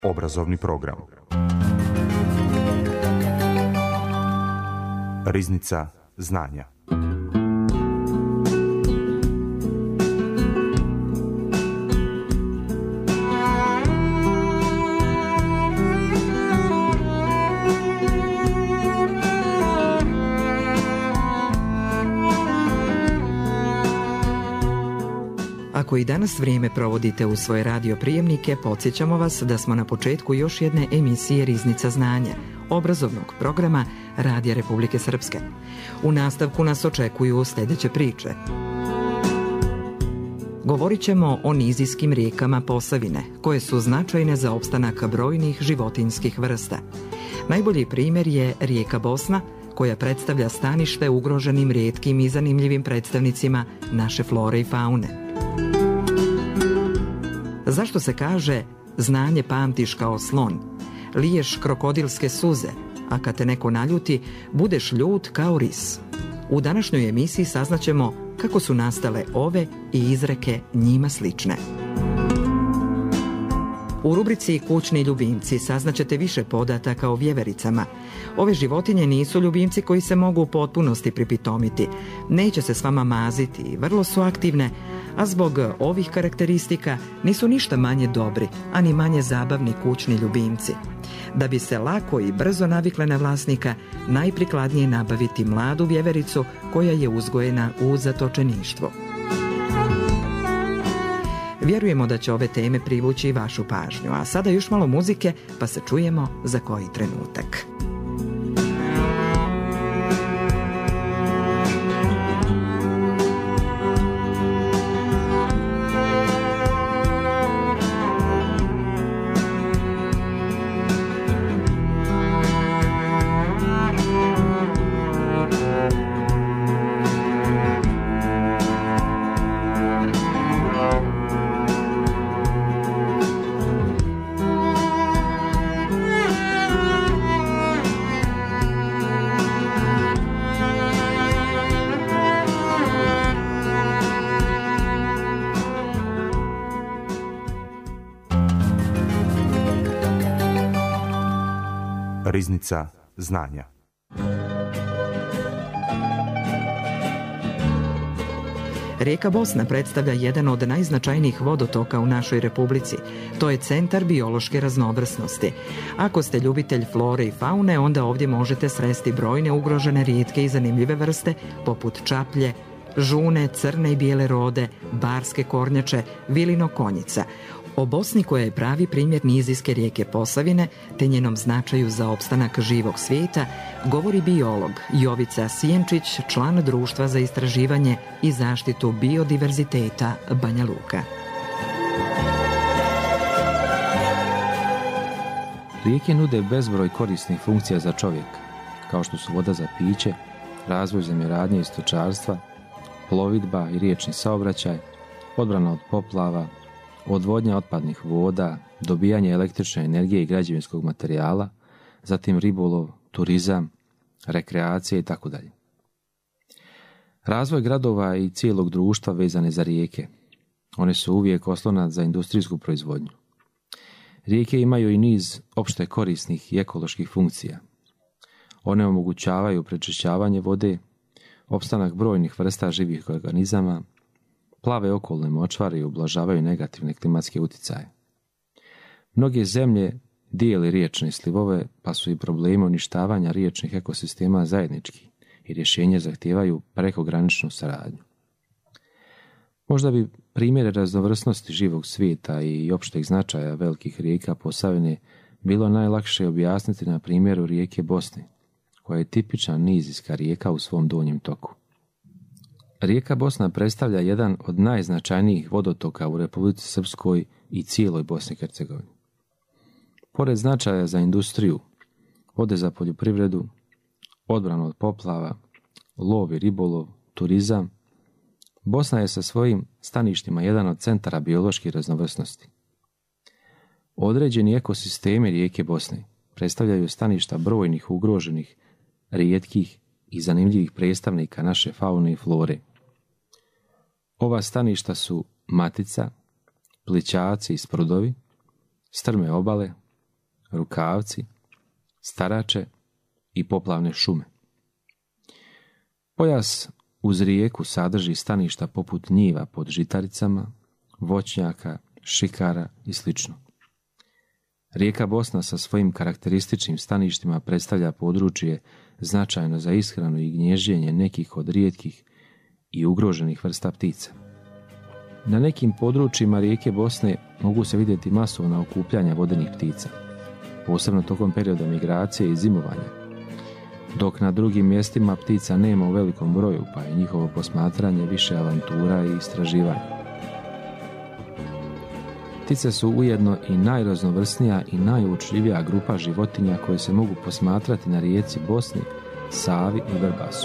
Obrazovni program. Riznica znanja. Ako i danas vrijeme provodite u svoje radio prijemnike, podsjećamo vas da smo na početku još jedne emisije Riznica znanja, obrazovnog programa Radija Republike Srpske. U nastavku nas očekuju sljedeće priče. Govorit ćemo o nizijskim rijekama Posavine, koje su značajne za opstanak brojnih životinjskih vrsta. Najbolji primjer je rijeka Bosna, koja predstavlja stanište ugroženim, rijetkim i zanimljivim predstavnicima naše flore i faune. Zašto se kaže znanje pamtiš kao slon, liješ krokodilske suze, a kad te neko naljuti, budeš ljut kao ris? U današnjoj emisiji saznaćemo kako su nastale ove i izreke njima slične. U rubrici Kućni ljubimci saznaćete više podataka o vjevericama. Ove životinje nisu ljubimci koji se mogu u potpunosti pripitomiti. Neće se s vama maziti i vrlo su aktivne, a zbog ovih karakteristika nisu ništa manje dobri, a ni manje zabavni kućni ljubimci. Da bi se lako i brzo navikle na vlasnika, najprikladnije je nabaviti mladu vjevericu koja je uzgojena u zatočeništvu. Vjerujemo da će ove teme privući i vašu pažnju, a sada još malo muzike, pa se čujemo za koji trenutak. Riznica znanja. Rijeka Bosna predstavlja jedan od najznačajnijih vodotoka u našoj republici. To je centar biološke raznovrsnosti. Ako ste ljubitelj flore i faune, onda ovdje možete sresti brojne ugrožene, rijetke i zanimljive vrste, poput čaplje, žune, crne i bijele rode, barske kornjače, vilino konjica. O Bosni, koja je pravi primjer nizijske rijeke Posavine, te njenom značaju za opstanak živog svijeta, govori biolog Jovica Sijenčić, član Društva za istraživanje i zaštitu biodiverziteta Banja Luka. Rijeke nude bezbroj korisnih funkcija za čovjeka, kao što su voda za piće, razvoj zemljoradnje i stočarstva, plovidba i riječni saobraćaj, odbrana od poplava, odvodnja otpadnih voda, dobijanje električne energije i građevinskog materijala, zatim ribolov, turizam, rekreacija itd. Razvoj gradova i cijelog društva vezan je za rijeke. One su uvijek oslonac za industrijsku proizvodnju. Rijeke imaju i niz opšte korisnih i ekoloških funkcija. One omogućavaju prečišćavanje vode, opstanak brojnih vrsta živih organizama, plave okolne močvare i ublažavaju negativne klimatske utjecaje. Mnoge zemlje dijele riječne slivove, pa su i problemi uništavanja riječnih ekosistema zajednički i rješenje zahtijevaju prekograničnu saradnju. Možda bi primjere raznovrsnosti živog svijeta i opšteg značaja velikih rijeka Posavine bilo najlakše objasniti na primjeru rijeke Bosne, koja je tipična nizijska rijeka u svom donjem toku. Rijeka Bosna predstavlja jedan od najznačajnijih vodotoka u Republici Srpskoj i cijeloj Bosni i Hercegovini. Pored značaja za industriju, vode za poljoprivredu, odbranu od poplava, lov i ribolov, turizam, Bosna je sa svojim staništima jedan od centara biološke raznovrsnosti. Određeni ekosistemi rijeke Bosne predstavljaju staništa brojnih ugroženih, rijetkih i zanimljivih predstavnika naše faune i flore. Ova staništa su Matica, Plićaci i Sprudovi, strme obale, rukavci, starače i poplavne šume. Pojas uz rijeku sadrži staništa poput njiva pod žitaricama, voćnjaka, šikara i sl. Rijeka Bosna sa svojim karakterističnim staništima predstavlja područje značajno za ishranu i gnježđenje nekih od rijetkih i ugroženih vrsta ptica. Na nekim područjima rijeke Bosne mogu se vidjeti masovna okupljanja vodenih ptica, posebno tokom perioda migracije i zimovanja, dok na drugim mjestima ptica nema u velikom broju, pa je njihovo posmatranje više avantura i istraživanja. Ptice su ujedno i najraznovrsnija i najuočljivija grupa životinja koje se mogu posmatrati na rijeci Bosni, Savi i Vrbasu.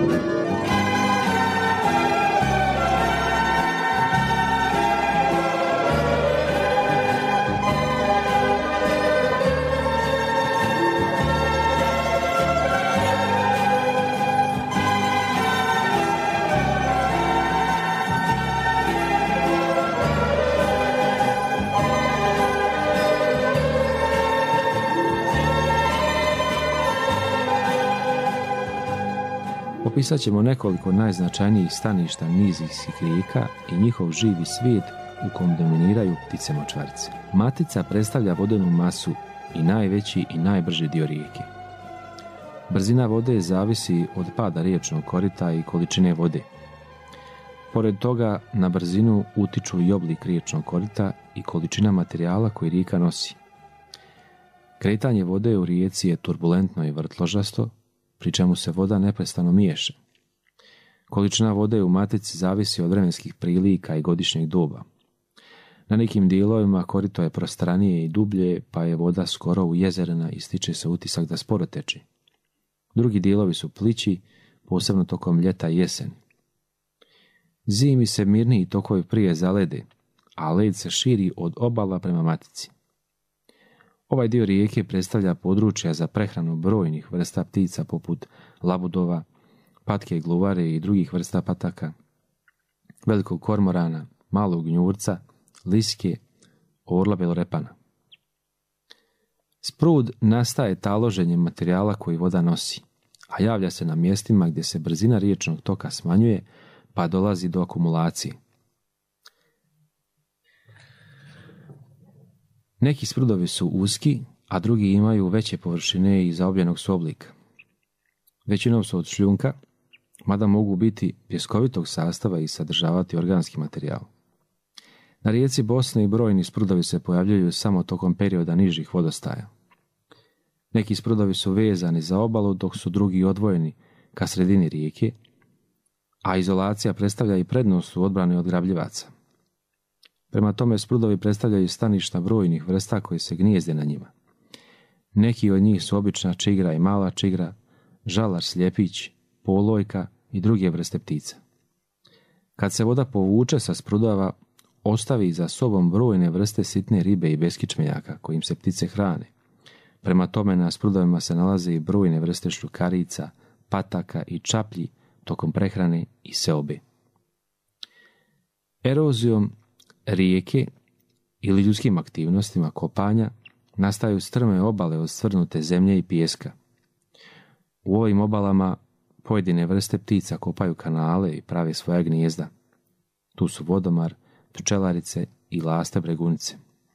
Opisat ćemo nekoliko najznačajnijih staništa nizijskih rijeka i njihov živi svijet u kom dominiraju ptice močvarice. Matica predstavlja vodenu masu i najveći i najbrži dio rijeke. Brzina vode zavisi od pada riječnog korita i količine vode. Pored toga, na brzinu utiču i oblik riječnog korita i količina materijala koji rijeka nosi. Kretanje vode u rijeci je turbulentno i vrtložasto, pri čemu se voda neprestano miješa. Količina vode u matici zavisi od vremenskih prilika i godišnjeg doba. Na nekim dijelovima korito je prostranije i dublje, pa je voda skoro ujezerena i stiče se utisak da sporo teče. Drugi dijelovi su plići, posebno tokom ljeta i jeseni. Zimi se mirniji tokovi prije zalede, a led se širi od obala prema matici. Ovaj dio rijeke predstavlja područja za prehranu brojnih vrsta ptica poput labudova, patke gluvare i drugih vrsta pataka, velikog kormorana, malog gnjurca, liske, orla belorepana. Sprud nastaje taloženjem materijala koji voda nosi, a javlja se na mjestima gdje se brzina riječnog toka smanjuje, pa dolazi do akumulacije. Neki sprudovi su uski, a drugi imaju veće površine i zaobljenog su oblika. Većinom su od šljunka, mada mogu biti pjeskovitog sastava i sadržavati organski materijal. Na rijeci Bosne i brojni sprudovi se pojavljuju samo tokom perioda nižih vodostaja. Neki sprudovi su vezani za obalu, dok su drugi odvojeni ka sredini rijeke, a izolacija predstavlja i prednost u odbrani od grabljivaca. Prema tome, sprudovi predstavljaju staništa brojnih vrsta koji se gnijezde na njima. Neki od njih su obična čigra i mala čigra, žalar sljepić, polojka i druge vrste ptica. Kad se voda povuče sa sprudova, ostavi za sobom brojne vrste sitne ribe i beskičmenjaka kojim se ptice hrane. Prema tome, na sprudovima se nalaze i brojne vrste šljukarica, pataka i čaplji tokom prehrane i seobe. Erozijom rijeke ili ljudskim aktivnostima kopanja nastaju strme obale od svrnute zemlje i pijeska. U ovim obalama pojedine vrste ptica kopaju kanale i prave svoja gnijezda. Tu su vodomar, pčelarice i laste bregunice.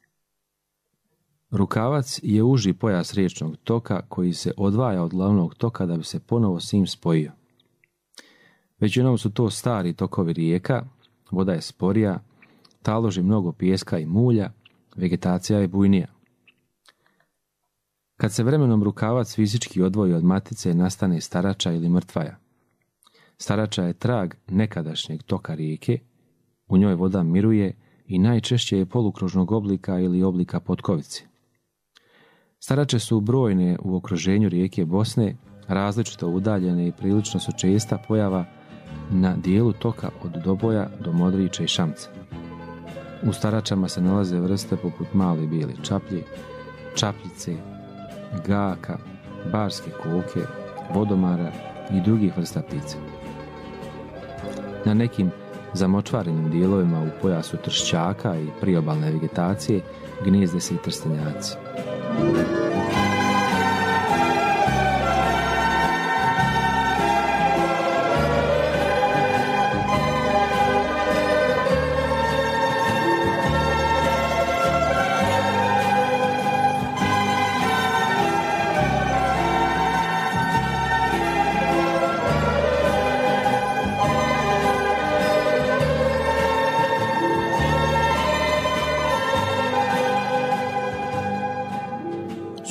Rukavac je uži pojas riječnog toka koji se odvaja od glavnog toka da bi se ponovo s njim spojio. Većinom su to stari tokovi rijeka, voda je sporija, taloži mnogo pijeska i mulja, vegetacija je bujnija. Kad se vremenom rukavac fizički odvoji od matice, nastane starača ili mrtvaja. Starača je trag nekadašnjeg toka rijeke, u njoj voda miruje i najčešće je polukružnog oblika ili oblika potkovice. Starače su brojne u okruženju rijeke Bosne, različito udaljene i prilično su česta pojava na dijelu toka od Doboja do Modrića i Šamca. U staračama se nalaze vrste poput male bijele čaplje, čapljice, gaka, barske koke, vodomara i drugih vrsta ptica. Na nekim zamočvarenim dijelovima u pojasu tršćaka i priobalne vegetacije gnijezde se i trstenjaci.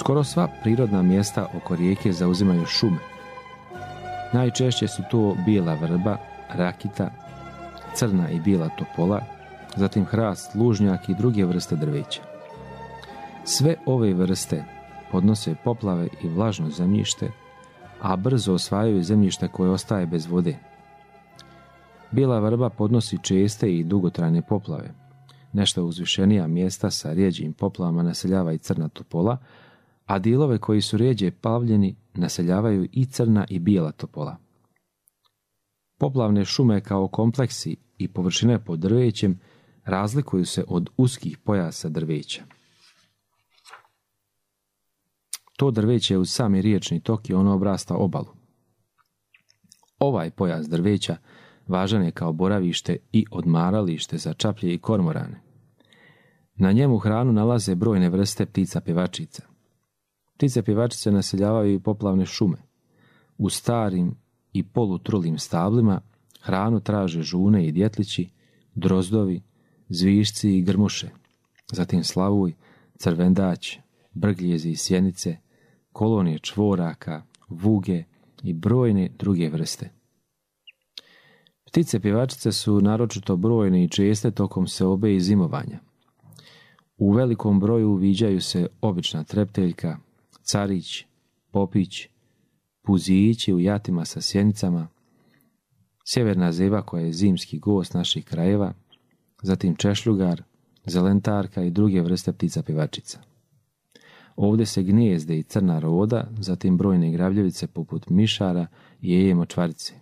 Skoro sva prirodna mjesta oko rijeke zauzimaju šume. Najčešće su to bijela vrba, rakita, crna i bijela topola, zatim hrast, lužnjak i druge vrste drveća. Sve ove vrste podnose poplave i vlažno zemljište, a brzo osvajaju zemljište koje ostaje bez vode. Bijela vrba podnosi česte i dugotrajne poplave. Nešto uzvišenija mjesta sa rjeđim poplavama naseljava i crna topola, a dijelove koji su rjeđe plavljeni naseljavaju i crna i bijela topola. Poplavne šume kao kompleksi i površine pod drvećem razlikuju se od uskih pojasa drveća. To drveće je uz sami riječni tok i ono obrasta obalu. Ovaj pojas drveća važan je kao boravište i odmaralište za čaplje i kormorane. Na njemu hranu nalaze brojne vrste ptica pjevačica. Ptice pjevačice naseljavaju i poplavne šume. U starim i polutrulim stablima hranu traže žune i djetlići, drozdovi, zvišci i grmuše, zatim slavuj, crvendać, brgljezi i sjenice, kolonije čvoraka, vuge i brojne druge vrste. Ptice pjevačice su naročito brojne i česte tokom seobe i zimovanja. U velikom broju viđaju se obična trepteljka, carić, popić, puzići u jatima sa sjenicama, sjeverna zeba koja je zimski gost naših krajeva, zatim češljugar, zelentarka i druge vrste ptica pjevačica. Ovdje se gnijezde i crna roda, zatim brojne gravljevice poput mišara i jeje močvarice.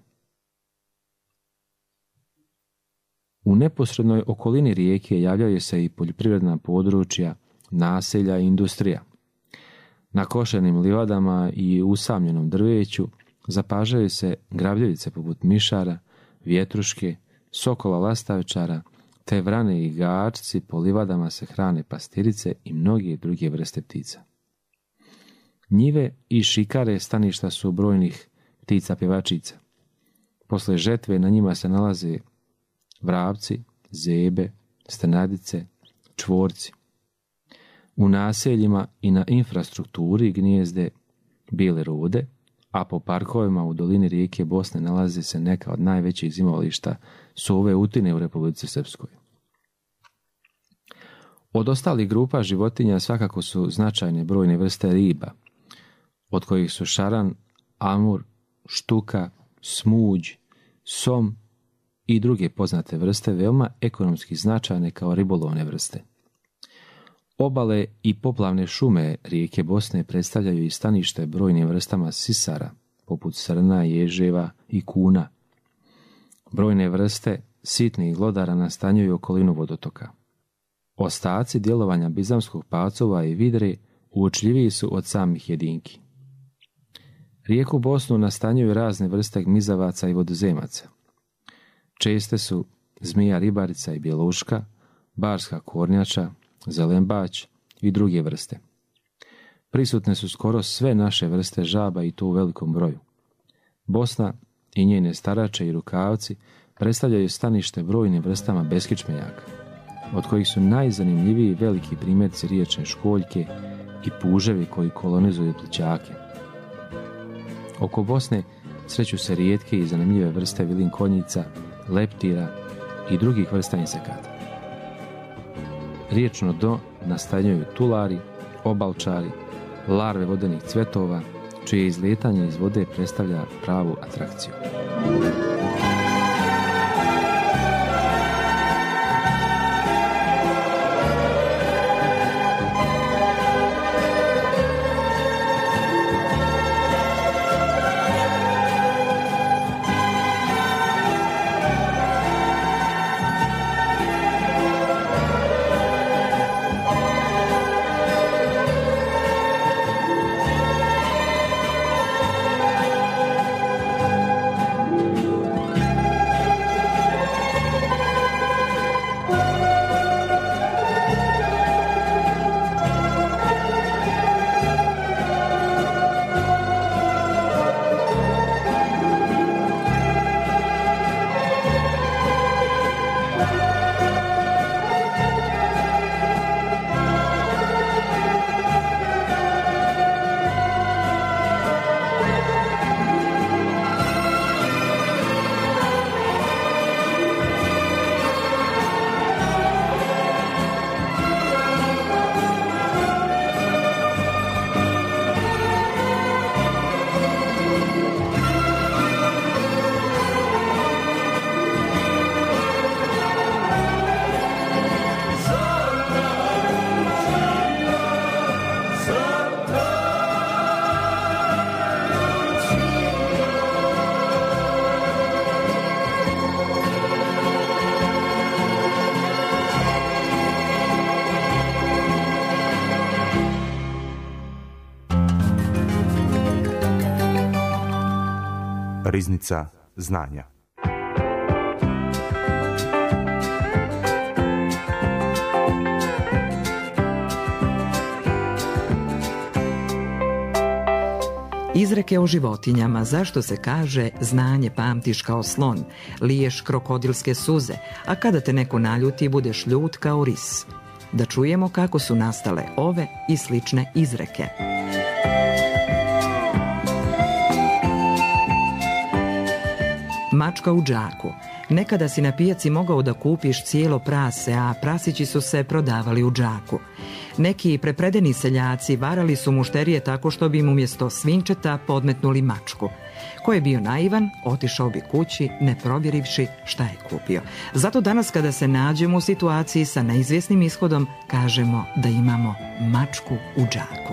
U neposrednoj okolini rijeke javljaju se i poljoprivredna područja, naselja i industrija. Na košenim livadama i usamljenom drveću zapažaju se gravljevice poput mišara, vjetruške, sokola lastavčara, te vrane i gačci, po livadama se hrane pastirice i mnoge druge vrste ptica. Njive i šikare staništa su brojnih ptica pjevačica. Posle žetve na njima se nalaze vrapci, zebe, strnadice, čvorci. U naseljima i na infrastrukturi gnijezde bijele rode, a po parkovima u dolini rijeke Bosne nalazi se neka od najvećih zimovališta sove utine u Republici Srpskoj. Od ostalih grupa životinja svakako su značajne brojne vrste riba, od kojih su šaran, amur, štuka, smuđ, som i druge poznate vrste veoma ekonomski značajne kao ribolovne vrste. Obale i poplavne šume rijeke Bosne predstavljaju i stanište brojnim vrstama sisara, poput srna, ježeva i kuna. Brojne vrste sitnih glodara nastanjuju okolinu vodotoka. Ostaci djelovanja bizamskog pacova i vidre uočljiviji su od samih jedinki. Rijeku Bosnu nastanjuju razne vrste gmizavaca i vodozemaca. Česte su zmija ribarica i bjeluška, barska kornjača, zelenbać i druge vrste. Prisutne su skoro sve naše vrste žaba i to u velikom broju. Bosna i njene starače i rukavci predstavljaju stanište brojnim vrstama beskičmenjaka, od kojih su najzanimljiviji veliki primjerci riječne školjke i puževi koji kolonizuju plićake. Oko Bosne sreću se rijetke i zanimljive vrste vilinkonjica, leptira i drugih vrsta insekata. Riječno dno nastanjuju tulari, obalčari, larve vodenih cvetova, čije izletanje iz vode predstavlja pravu atrakciju. Riznica znanja. Izreke o životinjama, zašto se kaže znanje pamtiš kao slon, liješ krokodilske suze, a kada te neko naljuti budeš ljut kao ris. Da čujemo kako su nastale ove i slične izreke. Mačka u džaku. Nekada si na pijaci mogao da kupiš cijelo prase, a prasići su se prodavali u džaku. Neki prepredeni seljaci varali su mušterije tako što bi im umjesto svinčeta podmetnuli mačku. Ko je bio naivan, otišao bi kući ne provjerivši šta je kupio. Zato danas kada se nađemo u situaciji sa neizvjesnim ishodom, kažemo da imamo mačku u džaku.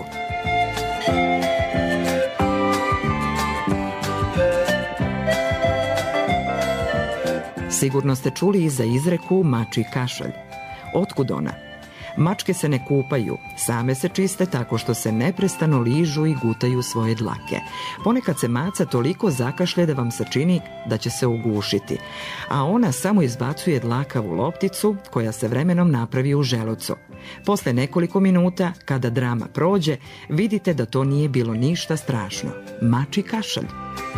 Sigurno ste čuli i za izreku mačji kašalj. Otkud ona? Mačke se ne kupaju, same se čiste tako što se neprestano ližu i gutaju svoje dlake. Ponekad se maca toliko zakašlje da vam se čini da će se ugušiti, a ona samo izbacuje dlakavu lopticu koja se vremenom napravi u želucu. Posle nekoliko minuta, kada drama prođe, vidite da to nije bilo ništa strašno. Mačji kašalj.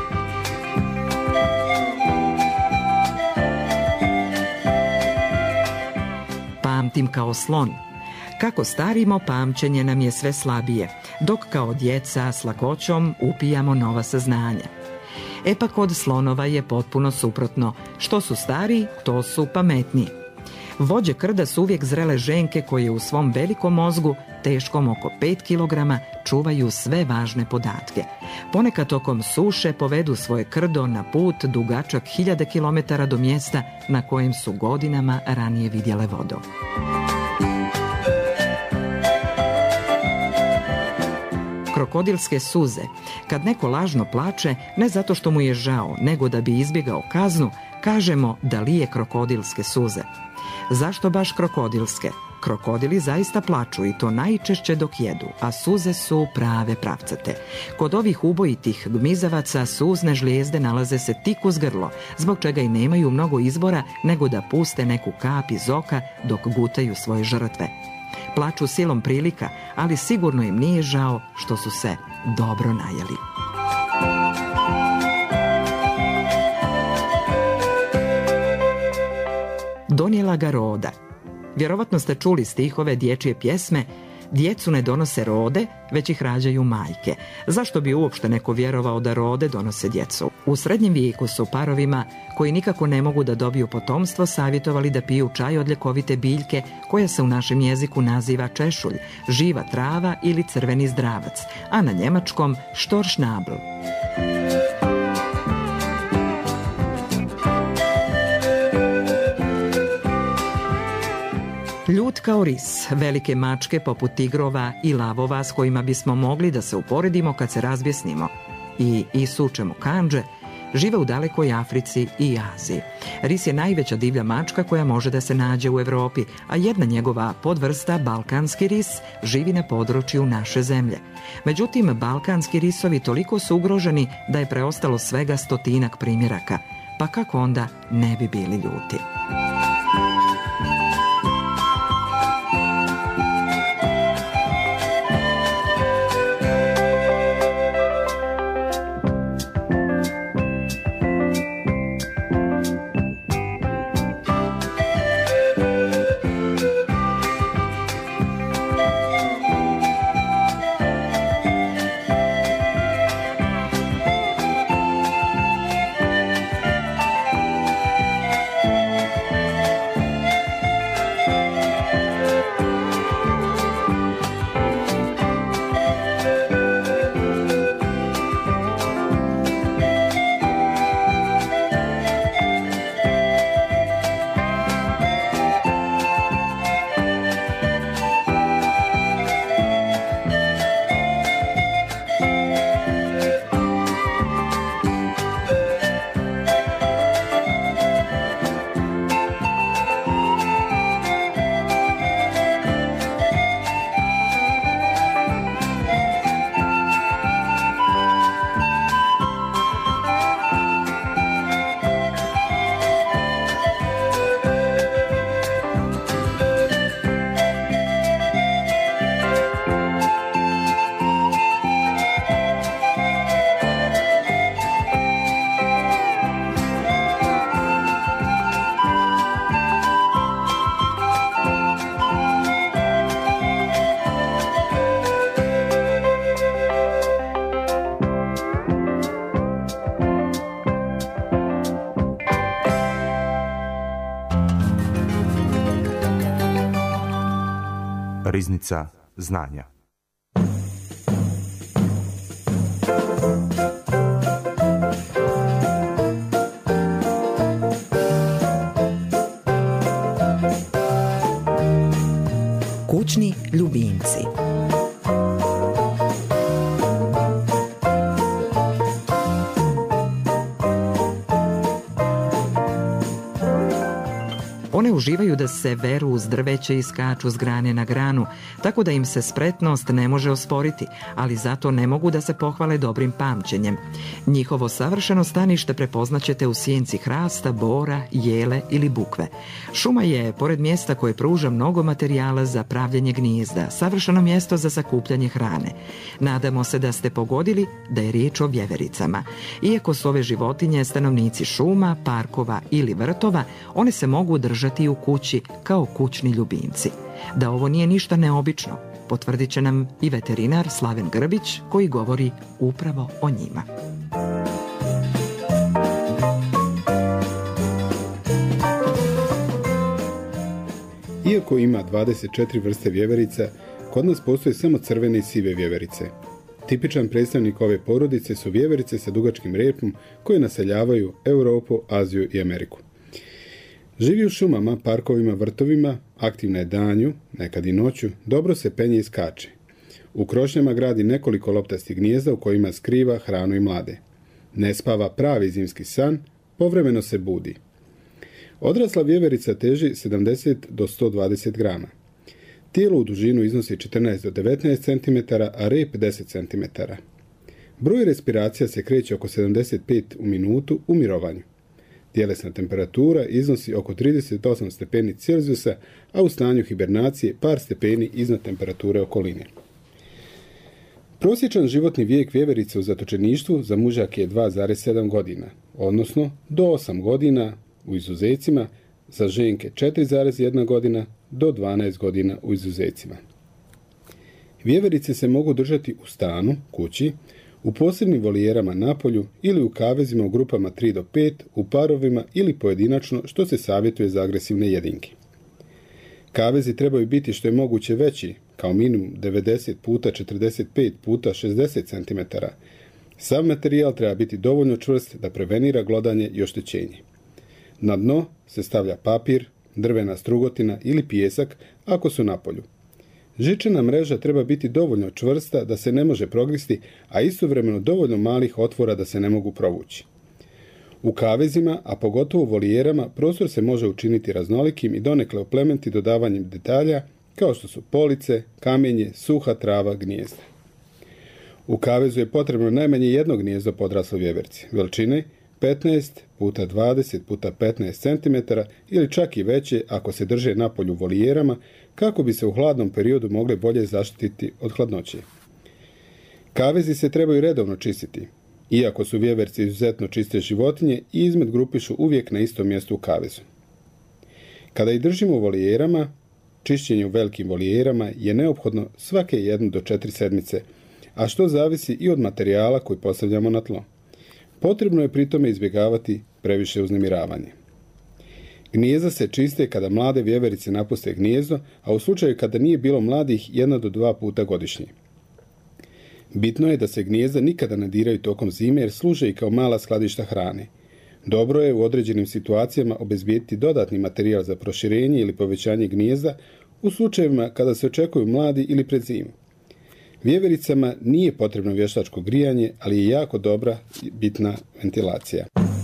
Pamtim kao slon. Kako starimo, pamćenje nam je sve slabije, dok kao djeca s lakoćom upijamo nova saznanja. E pa kod slonova je potpuno suprotno. Što su stariji, to su pametniji. Vođe krda su uvijek zrele ženke koje u svom velikom mozgu, teškom oko 5 kg, čuvaju sve važne podatke. Ponekad tokom suše povedu svoje krdo na put dugačak 1000 km do mjesta na kojem su godinama ranije vidjele vodu. Krokodilske suze. Kad neko lažno plače, ne zato što mu je žao, nego da bi izbjegao kaznu, kažemo da lije krokodilske suze. Zašto baš krokodilske? Krokodili zaista plaču i to najčešće dok jedu, a suze su prave pravcate. Kod ovih ubojitih gmizavaca suzne žlijezde nalaze se tik uz grlo, zbog čega i nemaju mnogo izbora nego da puste neku kap iz oka dok gutaju svoje žrtve. Plaču silom prilika, ali sigurno im nije žao što su se dobro najeli. Donijela ga roda. Vjerovatno ste čuli stihove dječje pjesme Djecu ne donose rode, već ih rađaju majke. Zašto bi uopšte neko vjerovao da rode donose djecu? U srednjem vijeku su parovima koji nikako ne mogu da dobiju potomstvo savjetovali da piju čaj od ljekovite biljke koja se u našem jeziku naziva češulj, živa trava ili crveni zdravac, a na njemačkom štoršnabl. Ljut kao ris, velike mačke poput tigrova i lavova s kojima bismo mogli da se uporedimo kad se razbjesnimo i isučemo kandže, žive u dalekoj Africi i Aziji. Ris je najveća divlja mačka koja može da se nađe u Europi, a jedna njegova podvrsta, balkanski ris, živi na području naše zemlje. Međutim, balkanski risovi toliko su ugroženi da je preostalo svega 100-ak primjeraka, pa kako onda ne bi bili ljuti? Riznica znanja. Kućni ljubimci. One uživaju da se veru uz drveće i skaču s grane na granu, tako da im se spretnost ne može osporiti, ali zato ne mogu da se pohvale dobrim pamćenjem. Njihovo savršeno stanište prepoznaćete u sjenci hrasta, bora, jele ili bukve. Šuma je, pored mjesta koje pruža mnogo materijala za pravljenje gnijezda, savršeno mjesto za sakupljanje hrane. Nadamo se da ste pogodili da je riječ o vjevericama. Iako su ove životinje stanovnici šuma, parkova ili vrtova, one se mogu držati u kući kao kućni ljubimci. Da ovo nije ništa neobično, potvrdit će nam i veterinar Slaven Grbić, koji govori upravo o njima. Iako ima 24 vrste vjeverica, kod nas postoje samo crvene i sive vjeverice. Tipičan predstavnik ove porodice su vjeverice sa dugačkim repom koje naseljavaju Europu, Aziju i Ameriku. Živi u šumama, parkovima, vrtovima, aktivna je danju, nekad i noću, dobro se penje i skače. U krošnjama gradi nekoliko loptastih gnijezda u kojima skriva hranu i mlade. Ne spava pravi zimski san, povremeno se budi. Odrasla vjeverica teži 70 do 120 grama. Tijelo u dužinu iznosi 14 do 19 cm, a rep 10 cm. Broj respiracija se kreće oko 75 u minutu u mirovanju. Tjelesna temperatura iznosi oko 38 stepeni Celzijusa, a u stanju hibernacije par stepeni iznad temperature okoline. Prosječan životni vijek vjeverice u zatočeništvu za mužak je 2,7 godina, odnosno do 8 godina u izuzecima, za ženke 4,1 godina do 12 godina u izuzecima. Vjeverice se mogu držati u stanu, kući, u posebnim volijerama na polju ili u kavezima u grupama 3 do 5, u parovima ili pojedinačno, što se savjetuje za agresivne jedinke. Kavezi trebaju biti što je moguće veći, kao minimum 90 puta 45 puta 60 cm. Sav materijal treba biti dovoljno čvrst da prevenira glodanje i oštećenje. Na dno se stavlja papir, drvena strugotina ili pijesak ako su na polju. Žičana mreža treba biti dovoljno čvrsta da se ne može progristi, a istovremeno dovoljno malih otvora da se ne mogu provući. U kavezima, a pogotovo u volijerama, prostor se može učiniti raznolikim i donekle oplementi dodavanjem detalja kao što su police, kamenje, suha trava, gnijezda. U kavezu je potrebno najmanje jedno gnijezdo po odrasloj vjeverci, veličine 15 puta 20 puta 15 cm ili čak i veće ako se drže na polju volijerama, kako bi se u hladnom periodu mogle bolje zaštititi od hladnoće. Kavezi se trebaju redovno čistiti. Iako su vjeverci izuzetno čiste životinje, izmet grupišu uvijek na istom mjestu u kavezu. Kada ih držimo u volijerama, čišćenje u velikim volijerama je neophodno svake 1 do 4 sedmice, a što zavisi i od materijala koji postavljamo na tlo. Potrebno je pri tome izbjegavati previše uznemiravanje. Gnijezda se čiste kada mlade vjeverice napuste gnijezdo, a u slučaju kada nije bilo mladih 1 do 2 puta godišnje. Bitno je da se gnijezda nikada ne diraju tokom zime jer služe i kao mala skladišta hrane. Dobro je u određenim situacijama obezbijediti dodatni materijal za proširenje ili povećanje gnijezda u slučajevima kada se očekuju mladi ili pred zimu. Vjevericama nije potrebno vještačko grijanje, ali je jako dobra i bitna ventilacija.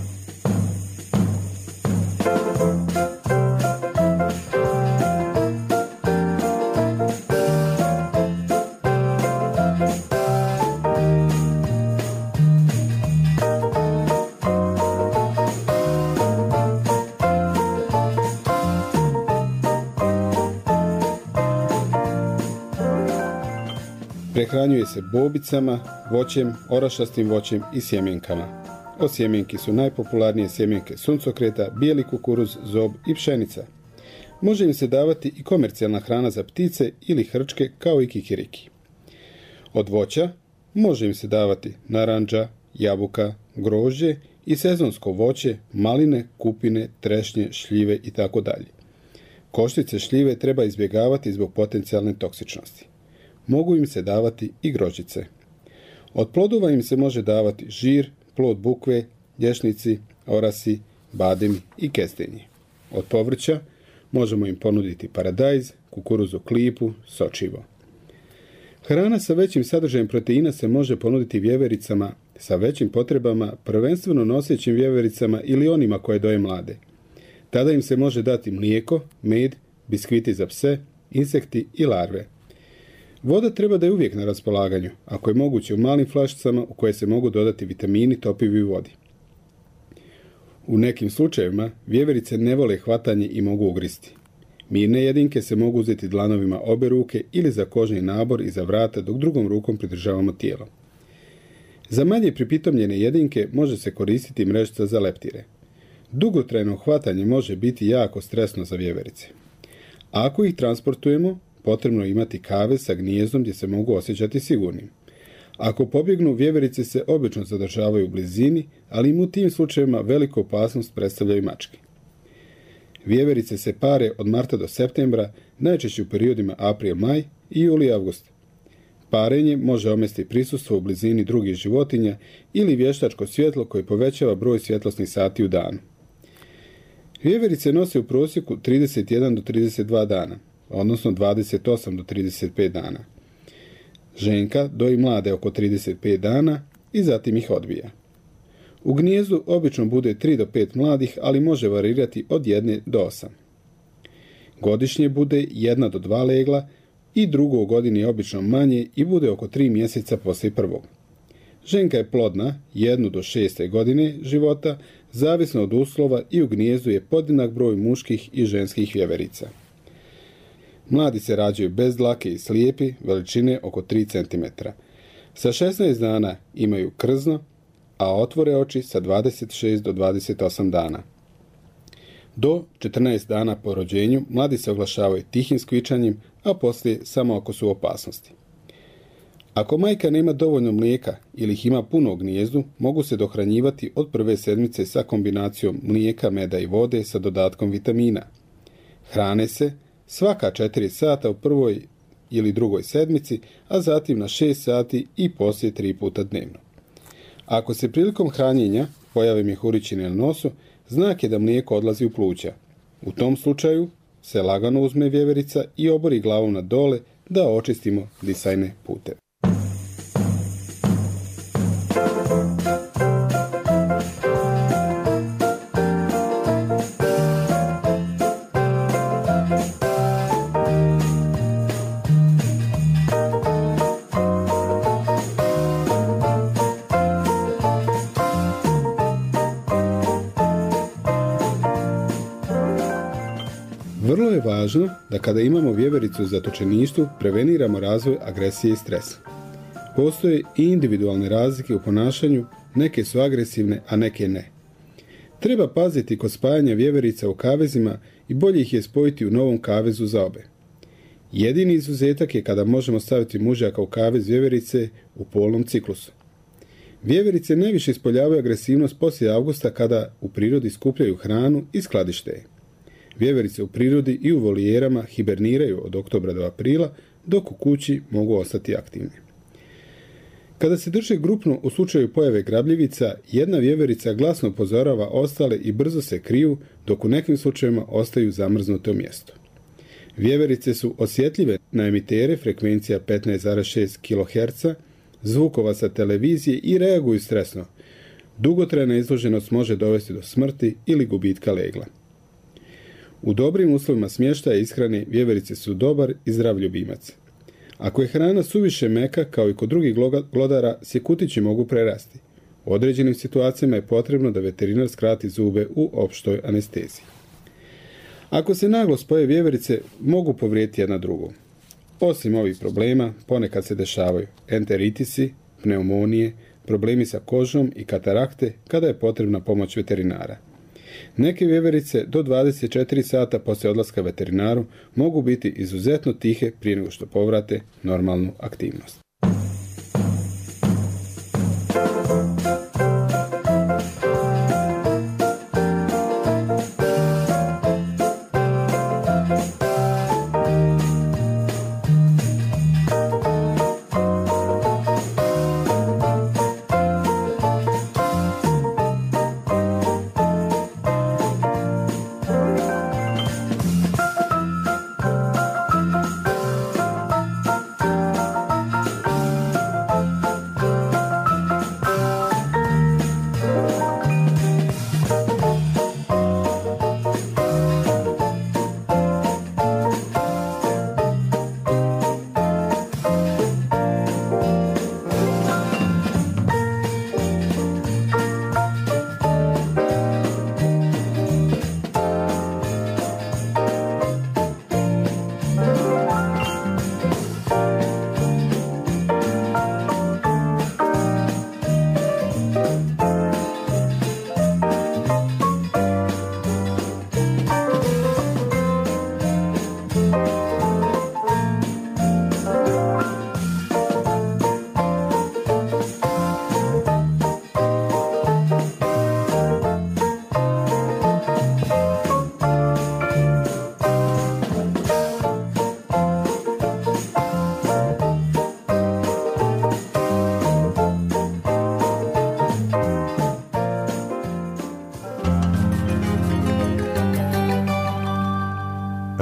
Prehranjuje se bobicama, voćem, orašastim voćem i sjemenkama. Od sjemenki su najpopularnije sjemenke suncokreta, bijeli kukuruz, zob i pšenica. Može im se davati i komercijalna hrana za ptice ili hrčke kao i kikiriki. Od voća može im se davati narandža, jabuka, grožđe i sezonsko voće, maline, kupine, trešnje, šljive itd. Koštice šljive treba izbjegavati zbog potencijalne toksičnosti. Mogu im se davati i grožđice. Od plodova im se može davati žir, plod bukve, lješnici, orasi, bademi i kestenji. Od povrća možemo im ponuditi paradajz, kukuruzu klipu, sočivo. Hrana sa većim sadržajem proteina se može ponuditi vjevericama sa većim potrebama, prvenstveno nosećim vjevericama ili onima koje doje mlade. Tada im se može dati mlijeko, med, biskviti za pse, insekti i larve. Voda treba da je uvijek na raspolaganju, ako je moguće u malim flašicama u koje se mogu dodati vitamini topivi u vodi. U nekim slučajevima vjeverice ne vole hvatanje i mogu ugristi. Mirne jedinke se mogu uzeti dlanovima obe ruke ili za kožni nabor iza vrata dok drugom rukom pridržavamo tijelo. Za manje pripitomljene jedinke može se koristiti mrežica za leptire. Dugotrajno hvatanje može biti jako stresno za vjeverice. Ako ih transportujemo, potrebno je imati kavez sa gnijezdom gdje se mogu osjećati sigurnim. Ako pobjegnu, vjeverice se obično zadržavaju u blizini, ali im u tim slučajevima veliku opasnost predstavljaju mačke. Vjeverice se pare od marta do septembra, najčešće u periodima april-maj i juli-avgust. Parenje može omesti prisustvo u blizini drugih životinja ili vještačko svjetlo koje povećava broj svjetlosnih sati u danu. Vjeverice nose u prosjeku 31 do 32 dana, odnosno 28 do 35 dana. Ženka doji mlade oko 35 dana i zatim ih odbija. U gnijezdu obično bude 3 do 5 mladih, ali može varirati od 1 do 8. Godišnje bude 1 do 2 legla i drugo u godini je obično manje i bude oko 3 mjeseca poslije prvog. Ženka je plodna 1 do 6 godine života, zavisno od uslova, i u gnijezdu je podjednak broj muških i ženskih vjeverica. Mladi se rađaju bez dlake i slijepi, veličine oko 3 cm. Sa 16 dana imaju krzno, a otvore oči sa 26 do 28 dana. Do 14 dana po rođenju mladi se oglašavaju tihim skvičanjem, a poslije samo ako su u opasnosti. Ako majka nema dovoljno mlijeka ili ih ima puno u gnijezdu, mogu se dohranjivati od prve sedmice sa kombinacijom mlijeka, meda i vode sa dodatkom vitamina. Hrane se svaka 4 sata u prvoj ili drugoj sedmici, a zatim na 6 sati i poslije 3 puta dnevno. Ako se prilikom hranjenja pojave mjehuričine na nosu, znak je da mlijeko odlazi u pluća. U tom slučaju se lagano uzme vjeverica i obori glavom na dole da očistimo disajne puteve. Vrlo je važno da kada imamo vjevericu u zatočeništvu preveniramo razvoj agresije i stresa. Postoje i individualne razlike u ponašanju, neke su agresivne, a neke ne. Treba paziti kod spajanja vjeverica u kavezima i bolje ih je spojiti u novom kavezu za obe. Jedini izuzetak je kada možemo staviti mužjaka u kavez vjeverice u polnom ciklusu. Vjeverice najviše ispoljavaju agresivnost poslije avgusta kada u prirodi skupljaju hranu i skladište je. Vjeverice u prirodi i u volijerama hiberniraju od oktobra do aprila, dok u kući mogu ostati aktivne. Kada se drže grupno u slučaju pojave grabljivica, jedna vjeverica glasno upozorava ostale i brzo se kriju, dok u nekim slučajevima ostaju zamrznute u mjestu. Vjeverice su osjetljive na emitere frekvencija 15,6 kHz, zvukova sa televizije i reaguju stresno. Dugotrajna izloženost može dovesti do smrti ili gubitka legla. U dobrim uslovima smještaja i ishrane vjeverice su dobar i zdrav ljubimac. Ako je hrana suviše meka, kao i kod drugih glodara, sjekutići mogu prerasti. U određenim situacijama je potrebno da veterinar skrati zube u opštoj anesteziji. Ako se naglo spoje vjeverice, mogu povrijediti jedna drugu. Osim ovih problema, ponekad se dešavaju enteritisi, pneumonije, problemi sa kožom i katarakte kada je potrebna pomoć veterinara. Neke vjeverice do 24 sata poslije odlaska veterinaru mogu biti izuzetno tihe prije nego što povrate normalnu aktivnost.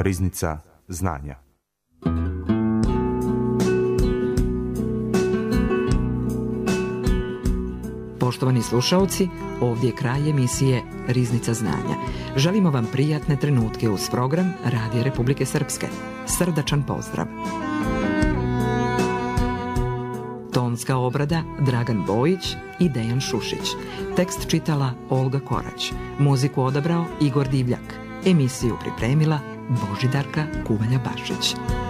Riznica znanja. Poštovani slušaoci, ovdje je kraj emisije Riznica znanja. Želimo vam prijatne trenutke uz program Radija Republike Srpske. Srdačan pozdrav. Tonska obrada Dragan Bojić i Dejan Šušić. Tekst čitala Olga Korać. Muziku odabrao Igor Divljak. Emisiju pripremila Božidarka Kuvalja-Bašić.